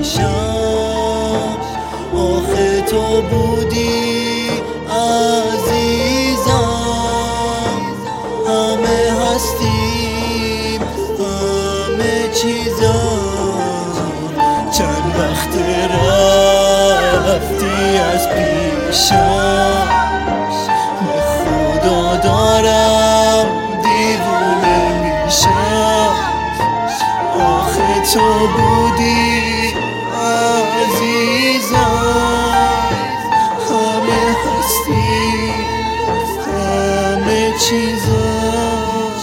پیشم. آخه تو بودی عزیزم، همه هستیم همه چیزم. چند وقت رفتی از پیشم، به خدا دارم دیوونه میشم. آخه تو بودی عزیزم، همه هستی همه چیزم.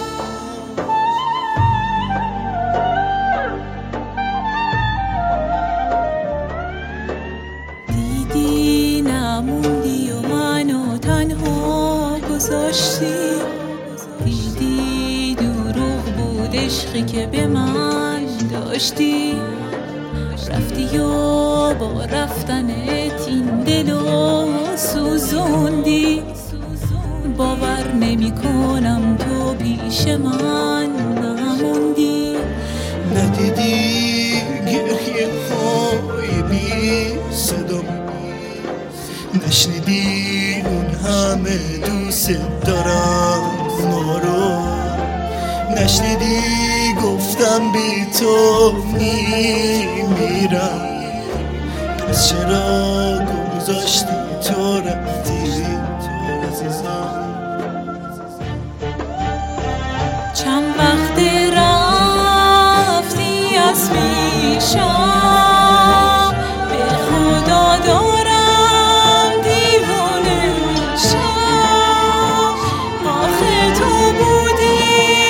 دیدی نموندی و منو تنها گذاشتی، دیدی دروغ بود عشقی که به من داشتی. رفتی و با رفتنت این دلو سوزوندی. باور نمی کنم تو پیش من نموندی. ندیدی گریه های بی صدا، نشنیدی اون همه دوست دارم ما رو، نشنیدی گفتم بی تو میمیرم. پس چرا گذاشتی تو رفتی عزیزم؟ چند وقت رفتی از پیشم، به خدا دارم دیوانه میشم. آخه تو بودی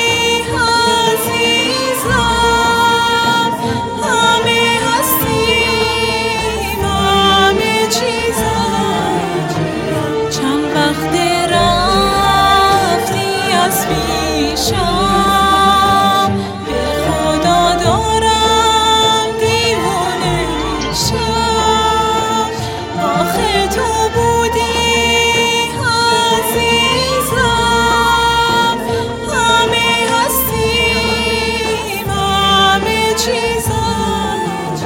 عزیزم، همه هستیم همه چیزم. چند وقت رفتی از پیشم، به خدا دارم دیوانه میشم. آخه تو بودی عزیزم، همه هستیم همه چیزم.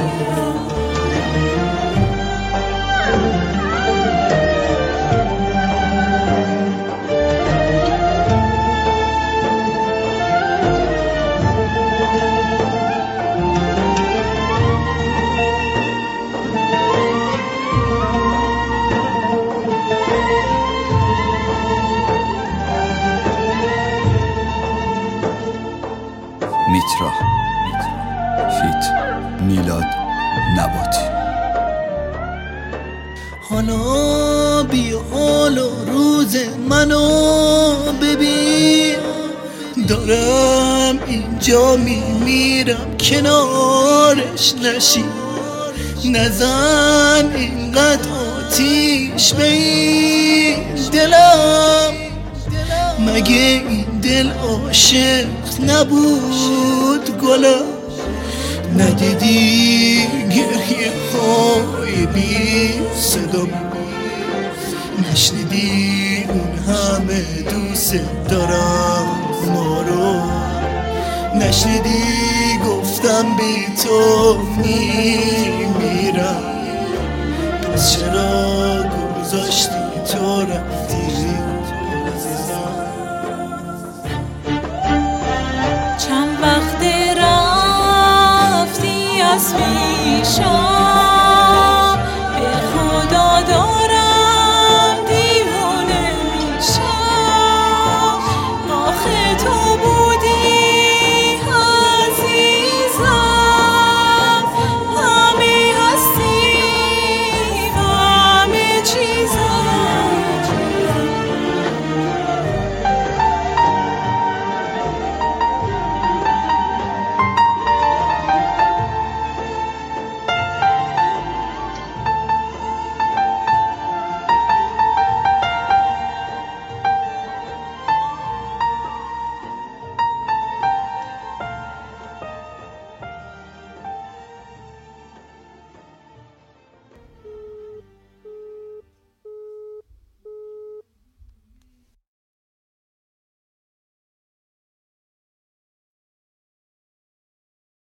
میترا فیت میلاد نباتی. حالا بی حال و روز منو ببین، دارم اینجا میمیرم کنارش نشی. نزن اینقدر آتیش به این دلم، مگه این دل عاشق نبود گلم؟ ندیدی گریه های بی صدا، نشنیدی اون همه دوست دارم ما رو، نشنیدی گفتم بی تو میمیرم. پس چرا گذاشتی تو رفتی عزیزم؟ چند وقت رفتی از پیشم،